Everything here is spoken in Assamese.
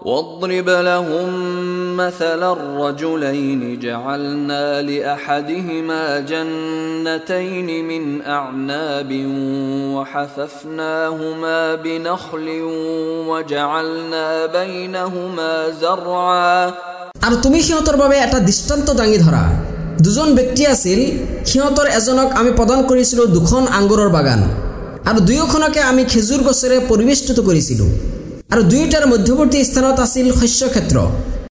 واضرب لهم مثل الرجلين جعلنا لأحدهما جنتين من أعناب وحففناهما بنخل وجعلنا بينهما زرعا। আর তুমি সিহঁতৰ বাবে এটা দৃষ্টান্ত দাঙি ধৰা, দুজন ব্যক্তি আছিল, সিহঁতৰ এজনক আমি প্ৰদান কৰিছিলোঁ দুখন আঙুৰৰ বাগান আৰু দুয়োখনকে আমি খেজুৰ গছেৰে পৰিবেষ্টিত কৰিছিলোঁ আৰু দুয়োটাৰ মধ্যৱৰ্তী স্থানত আছিল শস্য ক্ষেত্ৰ।